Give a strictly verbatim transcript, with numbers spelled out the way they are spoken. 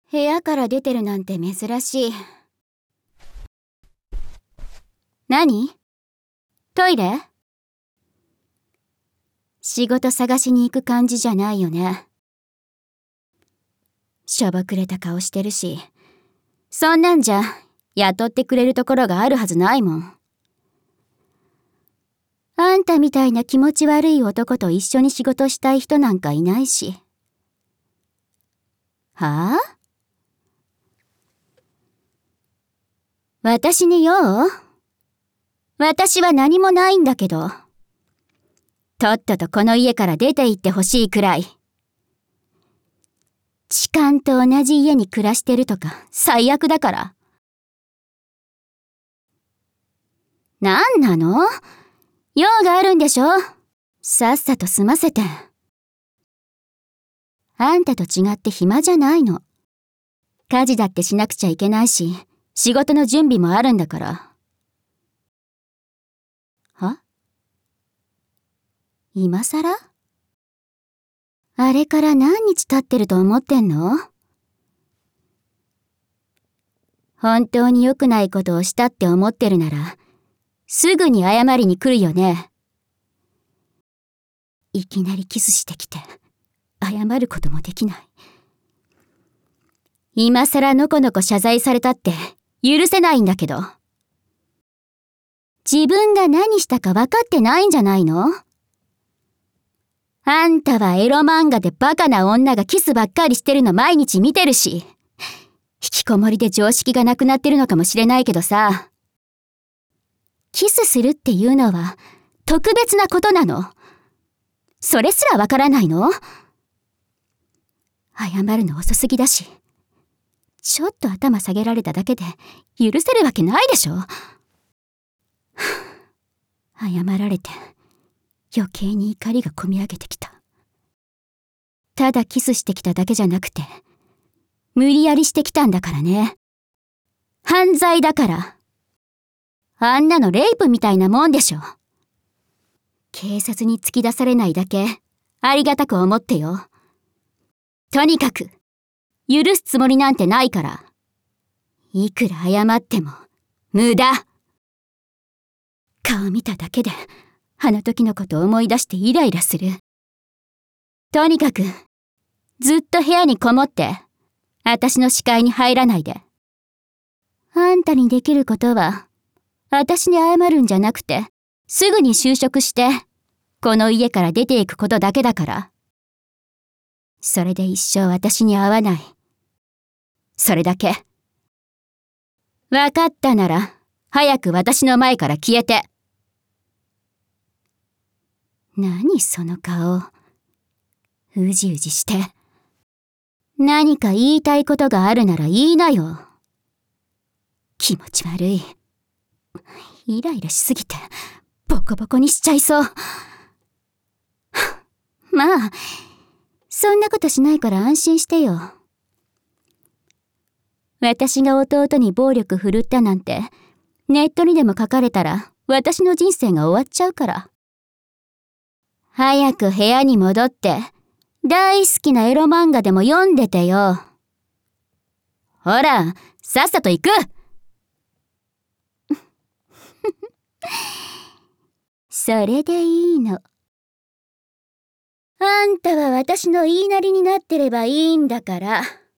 部屋から出てるなんて珍しい。何？トイレ？仕事探しに行く感じじゃないよね。しょぼくれた顔してるし、そんなんじゃ雇ってくれるところがあるはずないもん。あんたみたいな気持ち悪い男と一緒に仕事したい人なんかいないし。はあ？私に用？私は何もないんだけど。とっととこの家から出て行ってほしいくらい。痴漢と同じ家に暮らしてるとか最悪だから。なんなの？用があるんでしょ？さっさと済ませて。あんたと違って暇じゃないの。家事だってしなくちゃいけないし、仕事の準備もあるんだから。は？今さら？あれから何日経ってると思ってんの？本当に良くないことをしたって思ってるなら、すぐに謝りに来るよね。いきなりキスしてきて、謝ることもできない。今さらのこのこ謝罪されたって許せないんだけど。自分が何したか分かってないんじゃないの？あんたはエロ漫画でバカな女がキスばっかりしてるの毎日見てるし、引きこもりで常識がなくなってるのかもしれないけどさ、キスするっていうのは特別なことなの。それすらわからないの？謝るの遅すぎだし、ちょっと頭下げられただけで許せるわけないでしょ。謝られて余計に怒りがこみ上げてきた。ただキスしてきただけじゃなくて、無理やりしてきたんだからね。犯罪だから。あんなのレイプみたいなもんでしょ。警察に突き出されないだけありがたく思ってよ。とにかく許すつもりなんてないから。いくら謝っても無駄。顔見ただけであの時のことを思い出してイライラする。とにかくずっと部屋にこもって私の視界に入らないで。あんたにできることは私に謝るんじゃなくて、すぐに就職してこの家から出ていくことだけだから。それで一生私に会わない。それだけ。わかったなら早く私の前から消えて。何その顔。うじうじして。何か言いたいことがあるなら言いなよ。気持ち悪い。イライラしすぎてボコボコにしちゃいそう。まあ、そんなことしないから安心してよ。私が弟に暴力振るったなんてネットにでも書かれたら私の人生が終わっちゃうから。早く部屋に戻って大好きなエロ漫画でも読んでてよ。ほら、さっさと行く。それでいいの。あんたは私の言いなりになってればいいんだから。